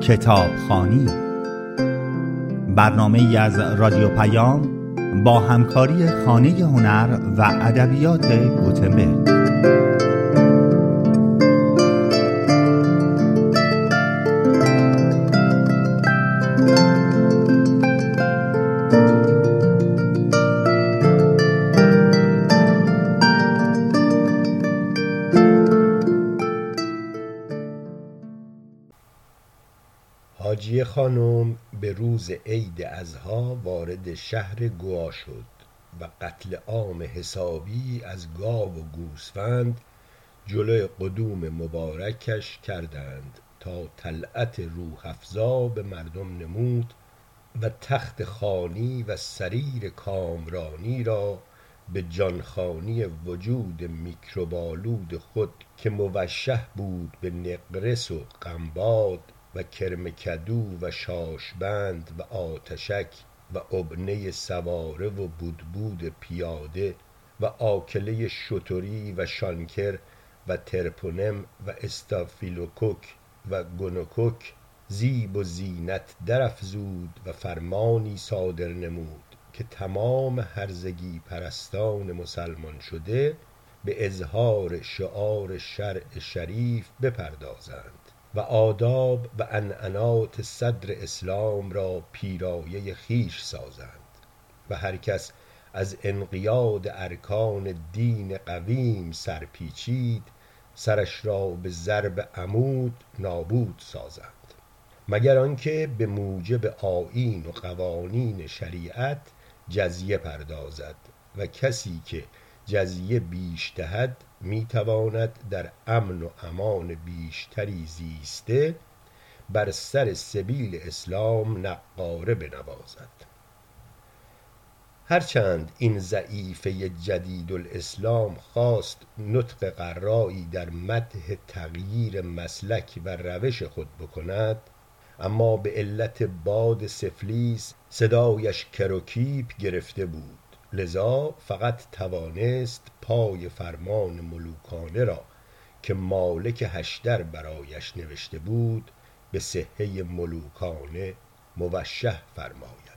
کتابخوانی، برنامه‌ای از رادیو پیام با همکاری خانه هنر و ادبیات گوتنبرگ. حاجیه خانم به روز عید اضحی وارد شهر گوا شد و قتل عام حسابی از گاو و گوسفند جلوی قدوم مبارکش کردند تا طلعت روح افزا به مردم نمود و تخت خانی و سریر کامرانی را به جانخوانی وجود میکروبالود خود که موشح بود به نقرس و قنباد و کرم کدو و شاشبند و آتشک و ابنه سواره و بودبود پیاده و آکله شتری و شانکر و ترپونم و استافیلوکوک و گونوکوک زیب و زینت در افزود و فرمانی صادر نمود که تمام هرزگی پرستان مسلمان شده به اظهار شعار شرع شریف بپردازند و آداب و عنعنات صدر اسلام را پیرایه خویش سازند و هر کس از انقیاد ارکان دین قویم سرپیچید سرش را به ضرب عمود نابود سازند، مگر آنکه به موجب آیین و قوانین شریعت جزیه پردازد و کسی که جزیه بیش دهد میتواند در امن و امان بیشتری زیسته بر سر سبیل اسلام نقاره بنوازد. هرچند این ضعیفه جدید الاسلام خواست نطق قرایی در مدح تغییر مسلک و روش خود بکند، اما به علت باد سفلیس صدایش کروکیپ گرفته بود، لذا فقط توانست پای فرمان ملوکانه را که مالک هشدر برایش نوشته بود به صحه ملوکانه موشح فرماید.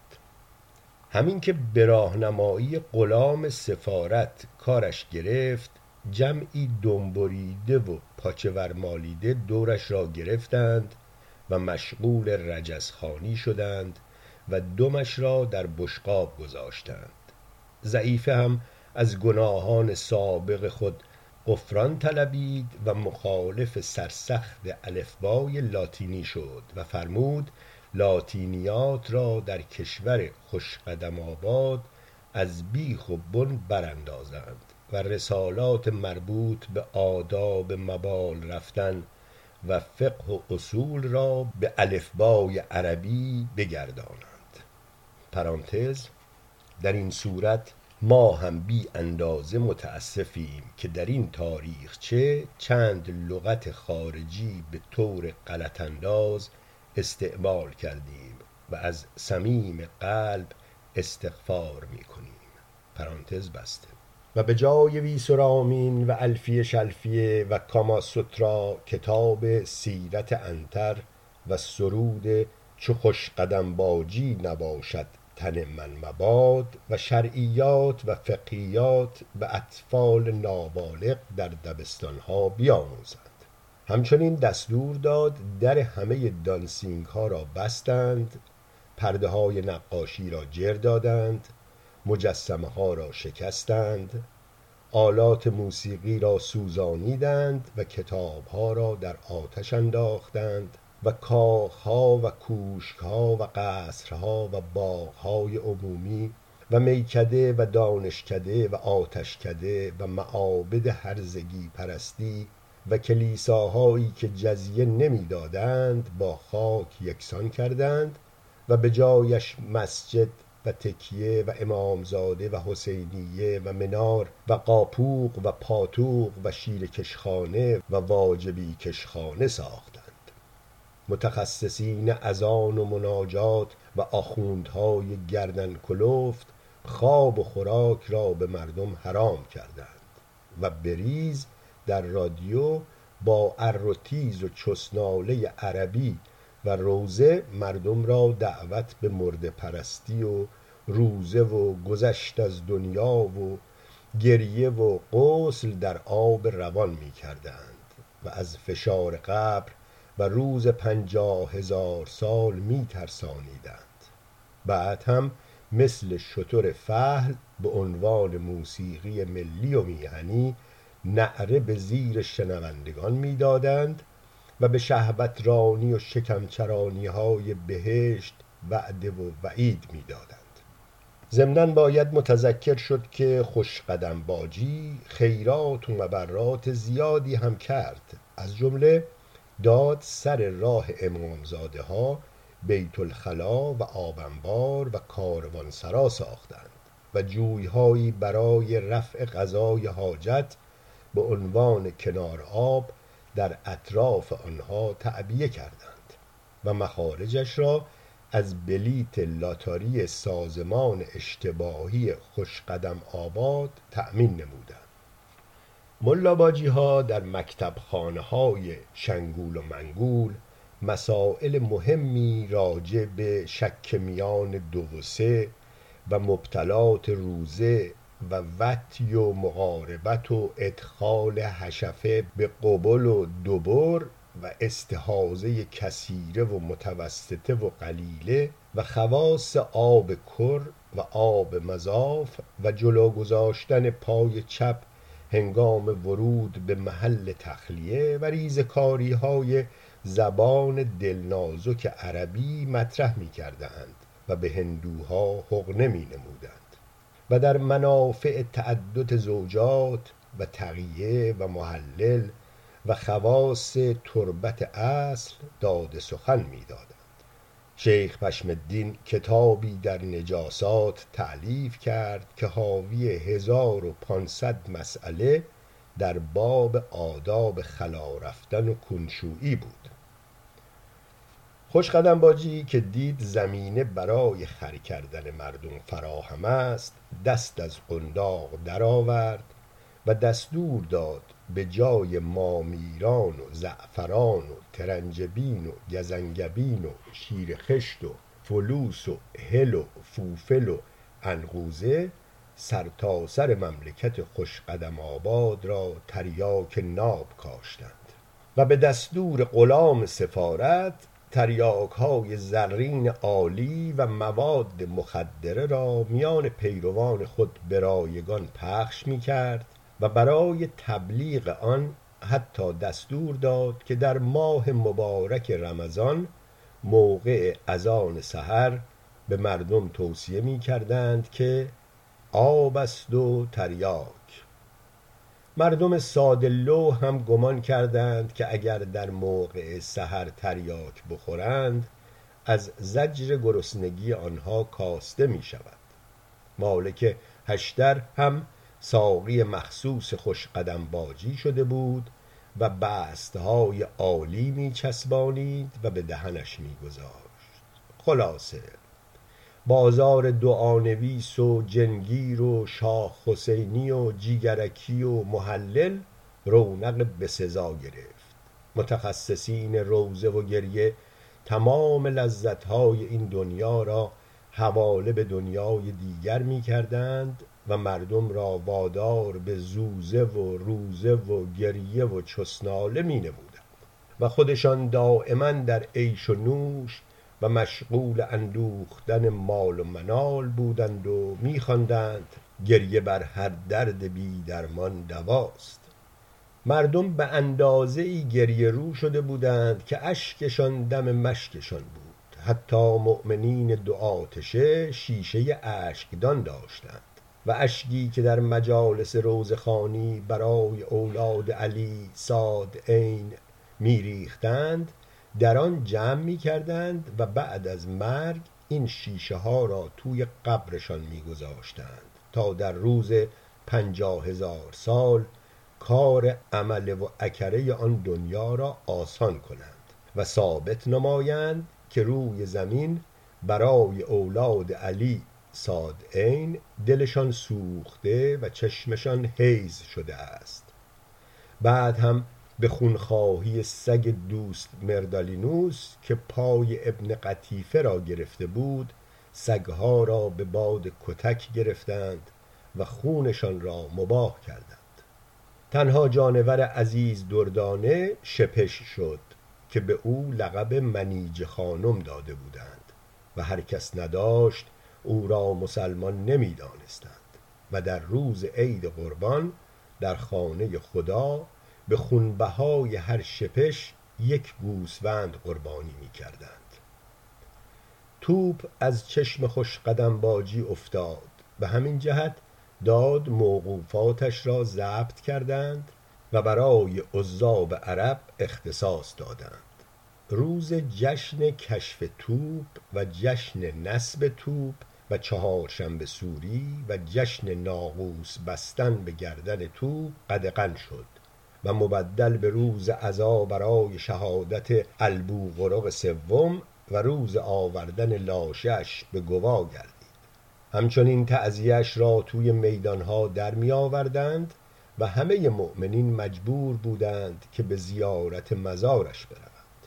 همین که به راهنمایی غلام سفارت کارش گرفت، جمعی دنبریده و پاچه ورمالیده دورش را گرفتند و مشغول رجزخوانی شدند و دمش را در بشقاب گذاشتند. ضعیفه هم از گناهان سابق خود غفران طلبید و مخالف سرسخت الفبای لاتینی شد و فرمود لاتینیات را در کشور خوشقدم آباد از بیخ و بن براندازند و رسالات مربوط به آداب مبال رفتن و فقه و اصول را به الفبای عربی بگردانند. پرانتز: در این صورت ما هم بی اندازه متاسفیم که در این تاریخچه چند لغت خارجی به طور غلط انداز استعمال کردیم و از صمیم قلب استغفار می کنیم. پرانتز بسته. و به جای ویسرامین و الفیه شلفیه و کاماسوترا کتاب سیرت عنتر و سرود چو خوش قدم باجی نباشد تن من مباد و شرعیات و فقهیات به اطفال نابالغ در دبستانها بیاموزند. همچنین دستور داد در همه دانسینگ ها را بستند، پرده های نقاشی را جر دادند، مجسمه ها را شکستند، آلات موسیقی را سوزانیدند و کتاب ها را در آتش انداختند و کاخ ها و کوشک ها و قصرها و باغ های عمومی و میکده و دانشکده و آتشکده و معابد هرزگی پرستی و کلیساهایی که جزیه نمی دادند با خاک یکسان کردند و به جایش مسجد و تکیه و امامزاده و حسینیه و منار و قاپوق و پاتوق و شیر کشخانه و واجبی کشخانه ساختند. متخصصین اذان و مناجات و آخوندهای گردن کلفت خواب و خوراک را به مردم حرام کردند و بریز در رادیو با ار و تیز و چسناله عربی و روزه مردم را دعوت به مرده پرستی و روزه و گذشت از دنیا و گریه و غسل در آب روان می کردند و از فشار قبر و روز 50,000 سال می ترسانیدند. بعد هم مثل شتر فحل به عنوان موسیقی ملی و میهنی نعره به زیر شنوندگان می دادند و به شهوترانی و شکمچرانی های بهشت وعده و وعید می دادند. ضمناً باید متذکر شد که خوشقدم باجی خیرات و مبرات زیادی هم کرد. از جمله داد سر راه امامزاده ها بیت الخلا و آبنبار و کاروانسرا ساختند و جویهایی برای رفع قضای حاجت به عنوان کنار آب در اطراف آنها تعبیه کردند و مخارجش را از بلیت لاتاری سازمان اشتباهی خوشقدم آباد تأمین نمودند. ملاباجی ها در مکتب خانه های شنگول و منگول مسائل مهمی راجع به شک میان 2 و 3 و مبطلات روزه و وطی و مقاربت و ادخال حشفه به قبل و دبر و استحاضه کثیره و متوسطه و قلیله و خواص آب کر و آب مضاف و جلو گذاشتن پای چپ هنگام ورود به محل تخلیه و ریزکاری های زبان دلنازک عربی مطرح می کردند و به هندوها حقنه می نمودند و در منافع تعدد زوجات و تقیه و محلل و خواص تربت اصل داد سخن می دادند. شیخ پشم الدین کتابی در نجاسات تألیف کرد که حاوی 1500 مسئله در باب آداب خلا رفتن و کنشویی بود. خوشقدم باجی که دید زمینه برای خر کردن مردم فراهم است دست از قنداق درآورد و دستور داد به جای مامیران و زعفران و ترنجبین و گزنگبین و شیر خشت و فلوس و هل و فوفل و عنقوزه سرتاسر مملکت خوشقدم آباد را تریاک ناب کاشتند و به دستور غلام سفارت تریاک های زرین عالی و مواد مخدره را میان پیروان خود به رایگان پخش می کرد و برای تبلیغ آن حتی دستور داد که در ماه مبارک رمضان موقع اذان سحر به مردم توصیه می کردند که آب است و تریاک. مردم ساده لوح هم گمان کردند که اگر در موقع سحر تریاک بخورند از زجر گرسنگی آنها کاسته می شود. مالک هشتر هم ساقی مخصوص خوشقدم باجی شده بود و بستهای عالی می چسبانید و به دهنش می گذاشت. خلاصه بازار دعانویس و جنگیر و شاه حسینی و جیگرکی و محلل رونق بسزا گرفت. متخصصین روزه و گریه تمام لذتهای این دنیا را حواله به دنیای دیگر می کردند و مردم را وادار به زوزه و روزه و گریه و چسناله می نمودند و خودشان دائما در عیش و نوش و مشغول اندوختن مال و منال بودند و می خواندند گریه بر هر درد بی درمان دواست. مردم به اندازه‌ای گریه رو شده بودند که اشکشان دم مشکشان بود. حتی مؤمنین دو آتشه شیشه اشکدان داشتند و اشکی که در مجالس روزخوانی برای اولاد علی صاد عین می ریختند در آن جمع می کردند و بعد از مرگ این شیشه ها را توی قبرشان می گذاشتند تا در روز 50,000 سال کار عمل و اکره آن دنیا را آسان کنند و ثابت نمایند که روی زمین برای اولاد علی صاد عین دلشان سوخته و چشمشان حیض شده است. بعد هم به خونخواهی سگ دوست مردالینوس که پای ابن قطیفه را گرفته بود، سگها را به باد کتک گرفتند و خونشان را مباح کردند. تنها جانور عزیز دردانه شپش شد که به او لقب منیژه خانم داده بودند و هر کس نداشت او را مسلمان نمی دانستند و در روز عید قربان در خانه خدا به خونبهای هر شپش یک گوسفند قربانی می کردند. توپ از چشم خوشقدم باجی افتاد، به همین جهت داد موقوفاتش را ضبط کردند و برای عزاب عرب اختصاص دادند. روز جشن کشف توپ و جشن نصب توپ و چهارشنبه سوری و جشن ناقوس بستن به گردن توپ قدغن شد و مبدل به روز عزا برای شهادت البوقرق سوم و روز آوردن لاشه‌اش به گوا گردید. همچنین تعزیه‌اش را توی میدانها در می آوردند و همه مؤمنین مجبور بودند که به زیارت مزارش بروند.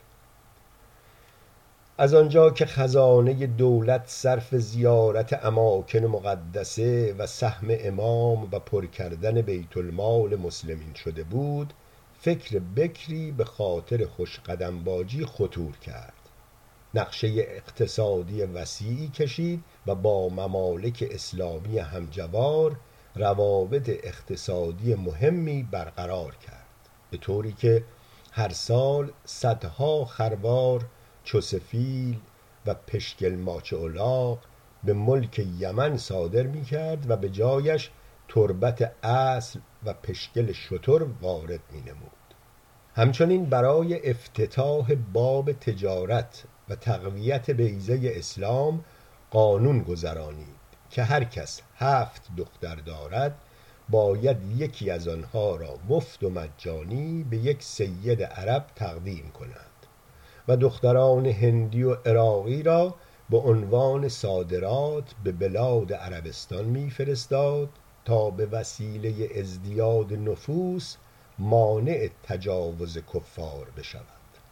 از آنجا که خزانه دولت صرف زیارت اماکن مقدسه و سهم امام و پر کردن بیت المال مسلمین شده بود، فکر بکری به خاطر خوشقدم باجی خطور کرد. نقشه اقتصادی وسیعی کشید و با ممالک اسلامی همجوار روابط اقتصادی مهمی برقرار کرد، به طوری که هر سال صدها خروار چوسفیل و پشگل ماچ الاغ به ملک یمن صادر می کرد و به جایش تربت اصل و پشگل شتر وارد می نمود. همچنین برای افتتاح باب تجارت و تقویت بیضه اسلام قانون گذرانید که هر کس 7 دختر دارد باید یکی از آنها را مفت و مجانی به یک سید عرب تقدیم کند و دختران هندی و عراقی را به عنوان صادرات به بلاد عربستان می‌فرستاد تا به وسیله ازدیاد نفوس مانع تجاوز کفار بشود.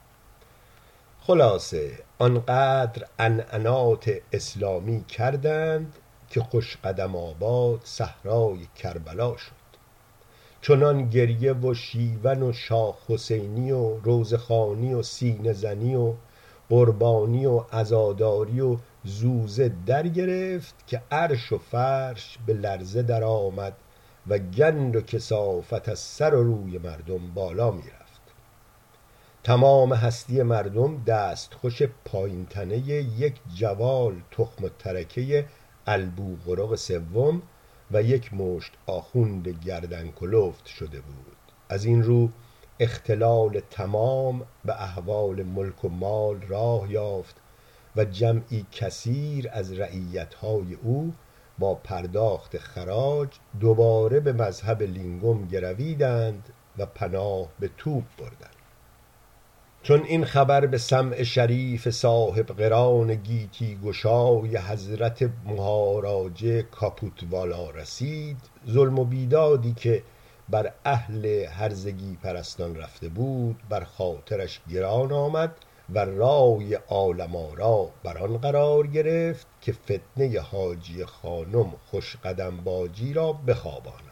خلاصه آنقدر عنعنات اسلامی کردند که خوشقدم آباد صحرای کربلا شد. چنان گریه و شیون و شاه حسینی و روزخوانی و سینه زنی و قربانی و عزاداری و زوزه در گرفت که عرش و فرش به لرزه در آمد و گند و کثافت از سر و روی مردم بالا می رفت. تمام هستی مردم دستخوش پایین تنه یک جوال تخم و ترکه البوقرق سوم و یک مشت آخوند گردن کلفت شده بود. از این رو اختلال تمام به احوال ملک و مال راه یافت و جمعی کثیر از رعیت‌های او با پرداخت خراج دوباره به مذهب لینگوم گرویدند و پناه به توپ بردند. چون این خبر به سمع شریف صاحب قران گیتی گشای حضرت مهاراجه کاپوتوالا رسید، ظلم و بیدادی که بر اهل هرزگی پرستان رفته بود بر خاطرش گران آمد و رای عالم آرا بر آن قرار گرفت که فتنه حاجی خانم خوشقدم باجی را بخواباند.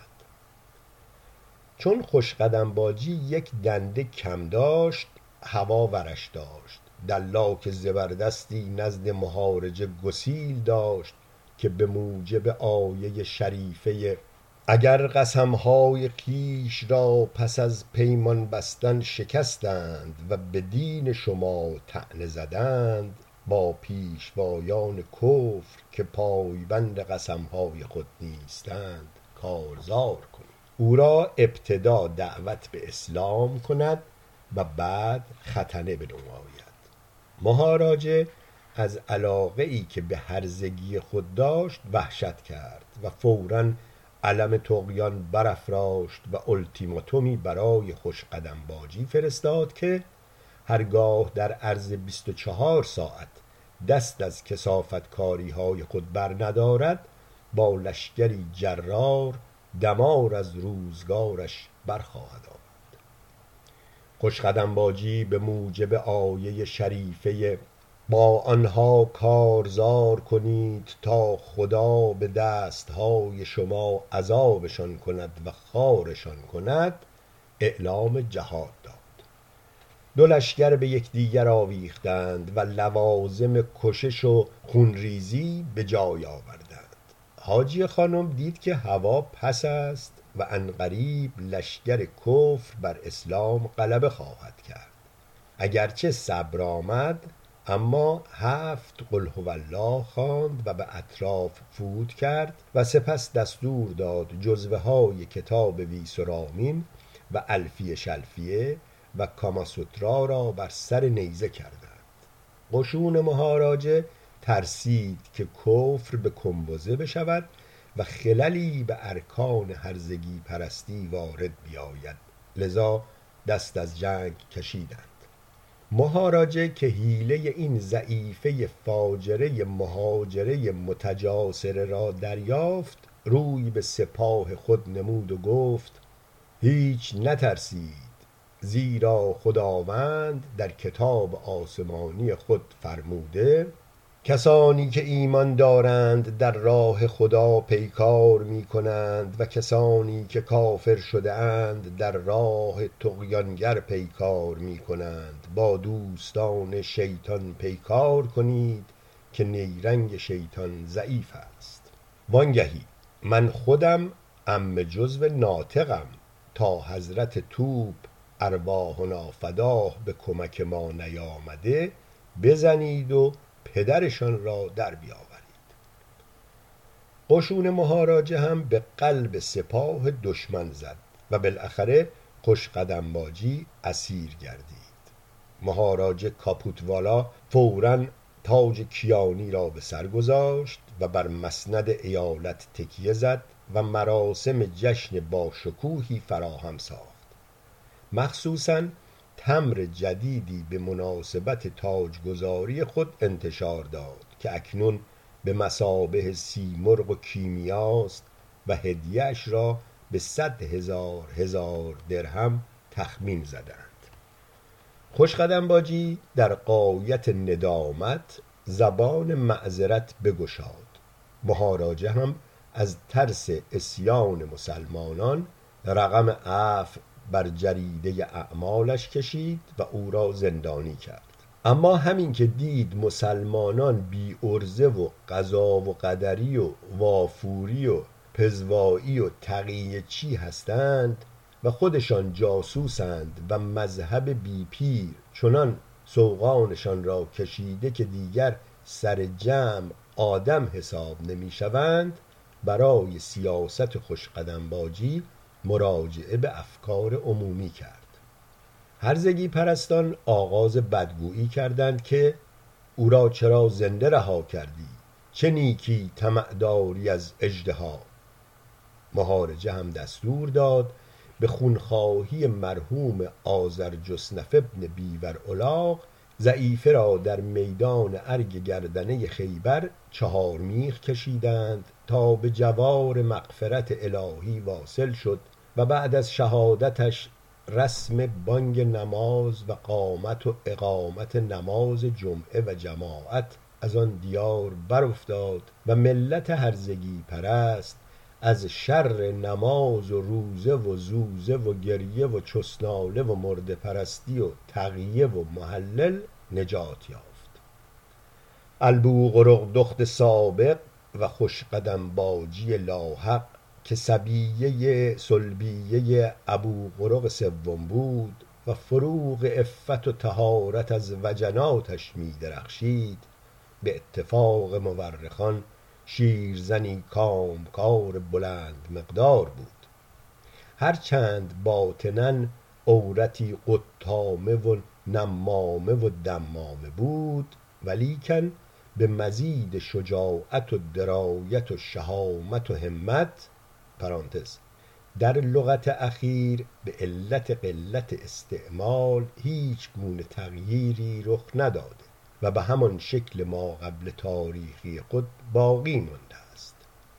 چون خوشقدم باجی یک دنده کم داشت هوا ورش داشت. دلاک زبردستی نزد مهارجه گسیل داشت که به موجب آیه شریفه اگر قسمهای خویش را پس از پیمان بستن شکستند و به دین شما طعنه زدند، با پیشوایان کفر که پایبند قسمهای خود نیستند کارزار کنید. او را ابتدا دعوت به اسلام کند و بعد ختنه بنماید. مهاراجه از علاقه‌ای که به هرزگی خود داشت وحشت کرد و فوراً علم طغیان برافراشت و التیماتومی برای خوشقدم باجی فرستاد که هرگاه در عرض 24 ساعت دست از کثافتکاری های خود بر ندارد با لشکری جرار دمار از روزگارش برخواهد آورد. خوشقدم باجی به موجب آیه شریفه با آنها کارزار کنید تا خدا به دستهای شما عذابشان کند و خارشان کند اعلام جهاد داد. دو لشکر به یکدیگر آویختند و لوازم کشش و خونریزی به جای آوردند. حاجی خانم دید که هوا پس است و عنقریب لشکر کفر بر اسلام غلبه خواهد کرد. اگرچه صبر آمد، اما 7 قل هو الله خواند و به اطراف فرود کرد و سپس دستور داد جزوه های کتاب ویسرامین و الفیه شلفیه و کاماسوترا را بر سر نیزه کردند. قشون مهاراجه ترسید که کفر به کنبوزه بشود و خللی به ارکان هرزگی پرستی وارد بیاید، لذا دست از جنگ کشیدند. مهاراجه که حیله این ضعیفه فاجره مهاجره متجاسره را دریافت، روی به سپاه خود نمود و گفت هیچ نترسید، زیرا خداوند در کتاب آسمانی خود فرموده کسانی که ایمان دارند در راه خدا پیکار می کنند و کسانی که کافر شده اند در راه طغیانگر پیکار می کنند. با دوستان شیطان پیکار کنید که نیرنگ شیطان ضعیف است. وانگهی من خودم عم جزو ناطقم، تا حضرت توپ ارواحنا فداه به کمک ما نیامده بزنید و پدرشان را در بیاورید. قشون مهاراجه هم به قلب سپاه دشمن زد و بالاخره خوشقدم باجی اسیر گردید. مهاراجه کاپوتوالا فوراً تاج کیانی را به سر گذاشت و بر مسند ایالت تکیه زد و مراسم جشن باشکوهی فراهم ساخت. مخصوصاً تمر جدیدی به مناسبت تاجگذاری خود انتشار داد که اکنون به مثابه سیمرغ و کیمیاست و هدیه‌اش را به 100,000 درهم تخمین زدند. خوشقدم باجی در غایت ندامت زبان معذرت بگشاد. مهاراجه هم از ترس عصیان مسلمانان رقم عفو بر جریده اعمالش کشید و او را زندانی کرد. اما همین که دید مسلمانان بی ارزه و قضا و قدری و وافوری و پزوایی و تقیه چی هستند و خودشان جاسوسند و مذهب بی پیر چنان سوغانشان را کشیده که دیگر سر جمع آدم حساب نمی شوند، برای سیاست خوشقدم باجی مراجعه به افکار عمومی کرد. هرزگی پرستان آغاز بدگویی کردند که او را چرا زنده رها کردی؟ چه نیکی طمع داری از اژدها؟ مهاراجه هم دستور داد به خونخواهی مرحوم آذرجسنف ابن بیور الاغ ضعیفه را در میدان ارگ گردنه خیبر 4 میخ کشیدند تا به جوار مغفرت الهی واصل شد و بعد از شهادتش رسم بانگ نماز و قامت و اقامت نماز جمعه و جماعت از آن دیار برافتاد و ملت هرزگی پرست از شر نماز و روزه و زوزه و گریه و چسناله و مرده پرستی و تقیه و محلل نجات یافت. البوقرق دخت سابق و خوشقدم باجی لاحق که صبیه سلبیه ابوقرق سوم بود و فروغ عفت و طهارت از وجناتش می درخشید، به اتفاق مورخان شیرزنی کامکار بلند مقدار بود. هرچند باطناً عورتی قطامه و نمامه و دمامه بود، ولیکن به مزید شجاعت و درایت و شهامت و همت در لغت اخیر به علت قلت استعمال هیچ گونه تغییری رخ نداده و به همان شکل ما قبل تاریخی خود باقی مانده است.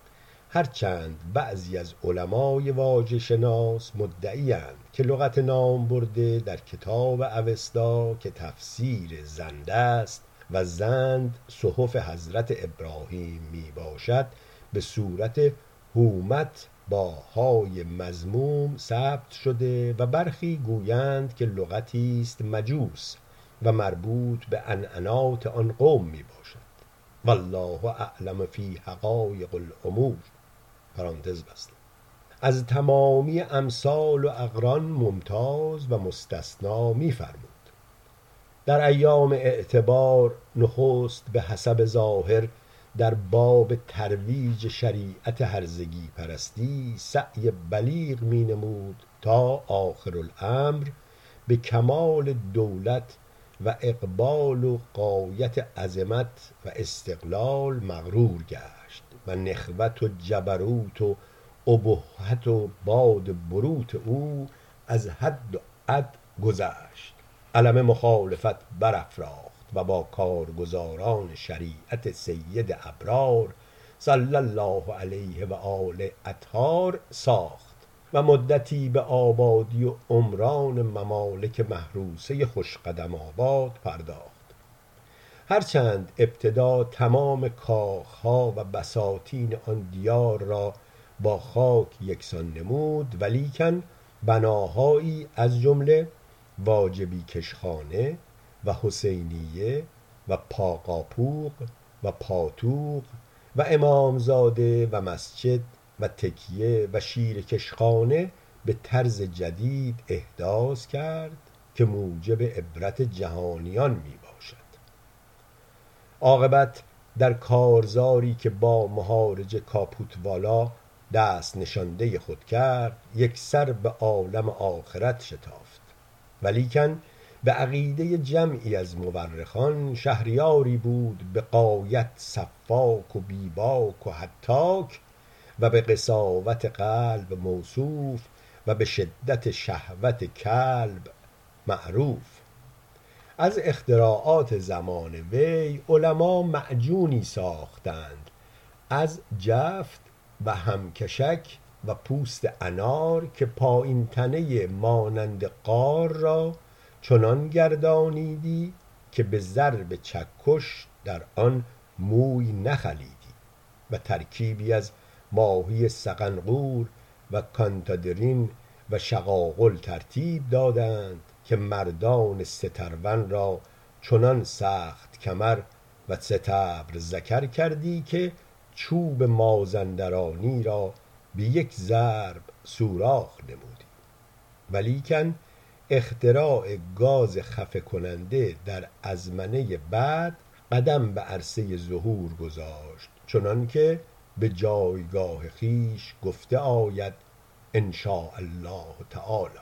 هرچند بعضی از علمای واژه شناس مدعی‌اند که لغت نام برده در کتاب اوستا که تفسیر زند است و زند صحف حضرت ابراهیم می باشد به صورت هومت با های مضموم ثبت شده و برخی گویند که لغتی است مجوس و مربوط به عنعنات آن قوم می باشد. والله اعلم فی حقایق الامور. پرانتز بسته. از تمامی امثال و اقران ممتاز و مستثنا می فرمود. در ایام اعتبار نخست به حسب ظاهر در باب ترویج شریعت هرزگی پرستی سعی بلیغ می نمود تا آخر الامر به کمال دولت و اقبال و غایت عظمت و استقلال مغرور گشت و نخوت و جبروت و ابهت و باد بروت او از حد و عد گذشت، علم مخالفت برافراخت و با کارگزاران شریعت سید ابرار صلی الله علیه و آله اطهار ساخت و مدتی به آبادی و عمران ممالک محروسه خوشقدم آباد پرداخت. هرچند ابتدا تمام کاخها و بساتین آن دیار را با خاک یکسان نمود، ولیکن بناهایی از جمله واجبی کشخانه و حسینیه و پاقاپوق و پاتوق و امامزاده و مسجد و تکیه و شیر کشخانه به طرز جدید احداث کرد که موجب عبرت جهانیان می باشد. عاقبت در کارزاری که با مهارج کاپوتوالا دست نشانده خود کرد یک سر به عالم آخرت شتافت، ولیکن به عقیده جمعی از مورخان شهریاری بود به غایت سفاک و بیباک و هتاک و به قساوت قلب موصوف و به شدت شهوت کلب معروف. از اختراعات زمان وی علما معجونی ساختند از جفت و همکشک و پوست انار که پایین تنه مانند قار را چنان گردانیدی که به ضرب چکش در آن موی نخلیدی و ترکیبی از ماهی سقنقور و کانتادرین و شقاقل ترتیب دادند که مردان سترون را چنان سخت کمر و ستبر ذکر کردی که چوب مازندرانی را به یک ضرب سوراخ نمودی. ولیکن اختراع گاز خفه کننده در ازمنه بعد قدم به عرصه ظهور گذاشت، چنان که به جایگاه خیش گفته آید ان شاء الله تعالی.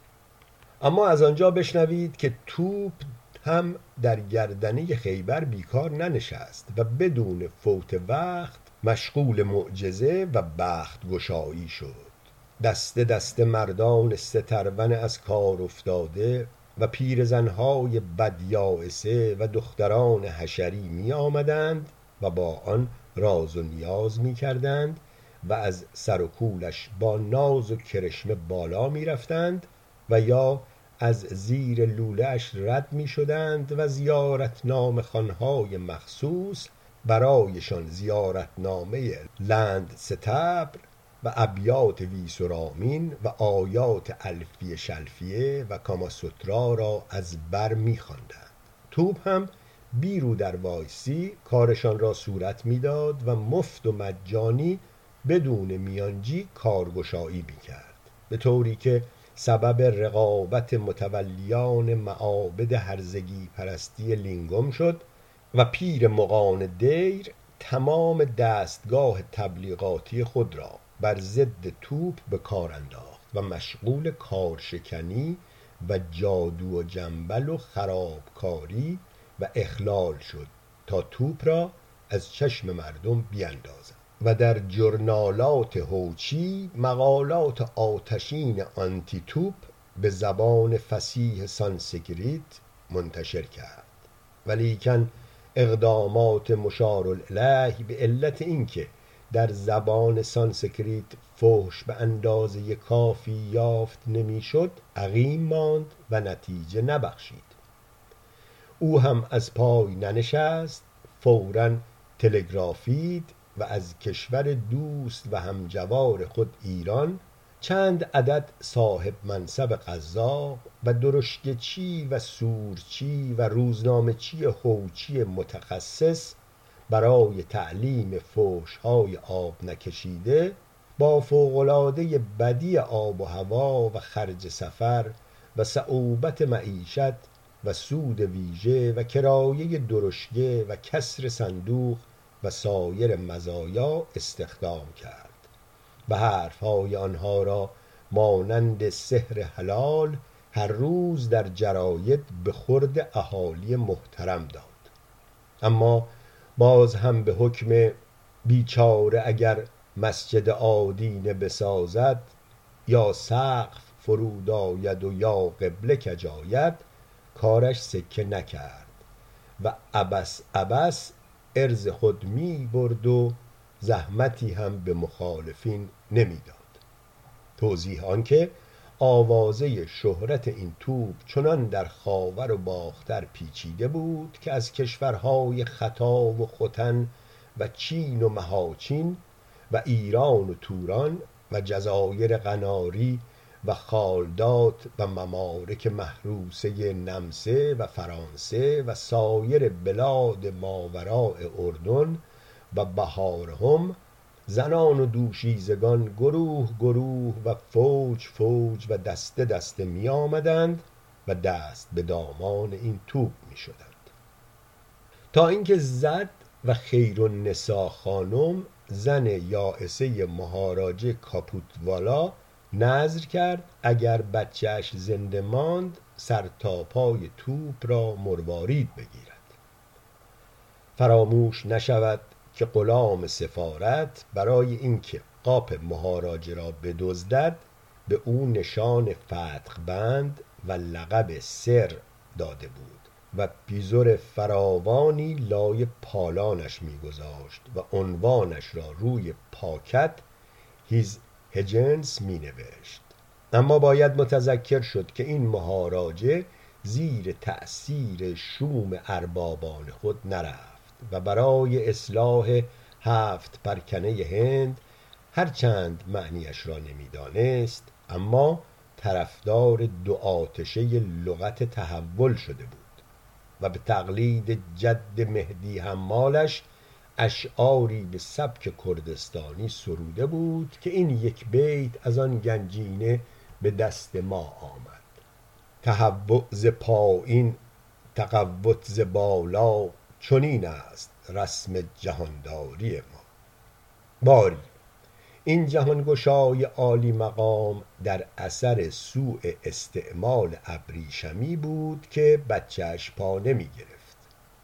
اما از آنجا بشنوید که توپ هم در گردنه خیبر بیکار ننشست و بدون فوت وقت مشغول معجزه و بخت گشایی شد. دسته دسته مردان سترون از کار افتاده و پیرزنهای بدیائسه و دختران حشری می آمدند و با آن راز و نیاز می کردند و از سر و کولش با ناز و کرشمه بالا می رفتند و یا از زیر لوله‌اش رد می شدند و زیارتنامه خوانهای مخصوص برایشان زیارتنامه لند ستبر و ابیات ویسرامین و آیات الفیه شلفیه و کاماسوترا را از بر می خواندند. توپ هم بیرو در وایسی کارشان را صورت می داد و مفت و مجانی بدون میانجی کارگشایی می کرد، به طوری که سبب رقابت متولیان معابد هرزگی پرستی لینگم شد و پیر مغان دیر تمام دستگاه تبلیغاتی خود را بر ضد توپ به کار انداخت و مشغول کارشکنی و جادو و جنبل و خرابکاری و اخلال شد تا توپ را از چشم مردم بیندازد و در جورنالات هوچی مقالات آتشین آنتی توپ به زبان فصیح سانسکریت منتشر کرد. ولیکن اقدامات مشار الیه به علت اینکه در زبان سانسکریت فحش به اندازه کافی یافت نمیشد، عقیم ماند و نتیجه نبخشید. او هم از پای ننشست، فوراً تلگرافید و از کشور دوست و همجوار خود ایران چند عدد صاحب منصب قزاق و درشگچی و سورچی و روزنامه‌چی هوچی متخصص برای تعلیم فحش‌های آب نکشیده با فوق‌العاده بدی آب و هوا و خرج سفر و صعوبت معیشت و سود ویژه و کرایه درشگه و کسر صندوق و سایر مزایا استخدام کرد و حرفهای آنها را مانند سحر حلال هر روز در جراید به خورد اهالی محترم داد. اما باز هم به حکم بیچاره اگر مسجد آدینه بسازد، یا سقف فرود آید و یا قبله کج آید، کارش سکه نکرد و عبس عبس عرض خود می برد و زحمتی هم به مخالفین نمیداد. توضیح آنکه آوازه شهرت این توپ چنان در خاور و باختر پیچیده بود که از کشورهای ختا و ختن و چین و مهاچین و ایران و توران و جزایر قناری و خالدات و ممالک محروسه نمسه و فرانسه و سایر بلاد ماوراء اردن و بهارهم، زنان و دوشیزگان گروه گروه و فوج فوج و دسته دسته می آمدند و دست به دامان این توپ می شدند، تا اینکه زد و خیرالنسا خانم زن یائسه مهاراجه کاپوتوالا نذر کرد اگر بچهش زنده ماند سر تا پای توپ را مروارید بگیرد. فراموش نشود که غلام سفارت برای اینکه قاپ مهاراجه را بدزدد به او نشان فتق بند و لقب سر داده بود و بیزر فراوانی لای پالانش میگذاشت و عنوانش را روی پاکت هیز هجنس می نوشت. اما باید متذکر شد که این مهاراجه زیر تأثیر شوم اربابان خود نرفت و برای اصلاح 7 پرکنه هند هرچند معنیش را نمیدانست اما طرفدار 2 آتشه لغت تحول شده بود و به تقلید جد مهدی حمالش اشعاری به سبک کردستانی سروده بود که این یک بیت از آن گنجینه به دست ما آمد: تهوع ز پایین تقوت ز بالا، چنین است رسم جهانداری ما. باری این جهانگشای عالی مقام در اثر سوء استعمال ابریشمی بود که بچهش پا نمی گرفت.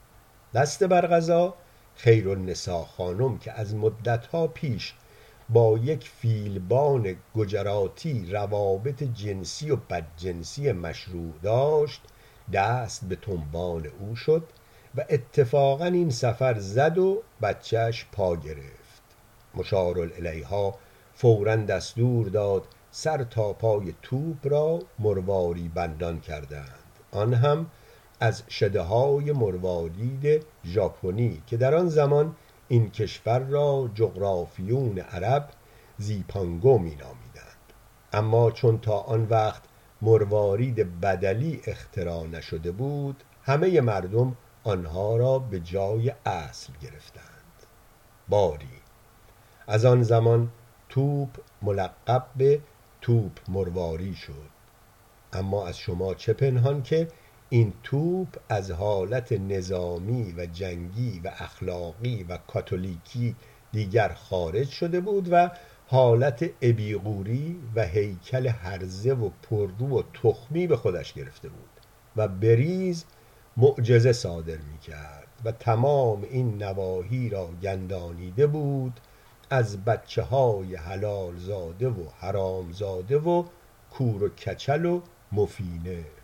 دست بر قضا خیرالنسا خانم که از مدتها پیش با یک فیلبان گجراتی روابط جنسی و بدجنسی مشروع داشت دست به تنبان او شد و اتفاقا این سفر زد و بچهش پا گرفت. مشارالیها فوراً دستور داد سر تا پای توپ را مرواری بندان کردند، آن هم از شده‌های مروارید ژاپنی که در آن زمان این کشور را جغرافیون عرب زیپانگو می نامیدند. اما چون تا آن وقت مروارید بدلی اختراع نشده بود همه مردم آنها را به جای اصل گرفتند. باری از آن زمان توپ ملقب به توپ مرواری شد. اما از شما چه پنهان که این توپ از حالت نظامی و جنگی و اخلاقی و کاتولیکی دیگر خارج شده بود و حالت ابیغوری و هیکل هرزه و پررو و تخمی به خودش گرفته بود و بریز معجزه صادر می کرد و تمام این نواحی را گندانیده بود، از بچه های حلال زاده و حرام زاده و کور و کچل و مفینه.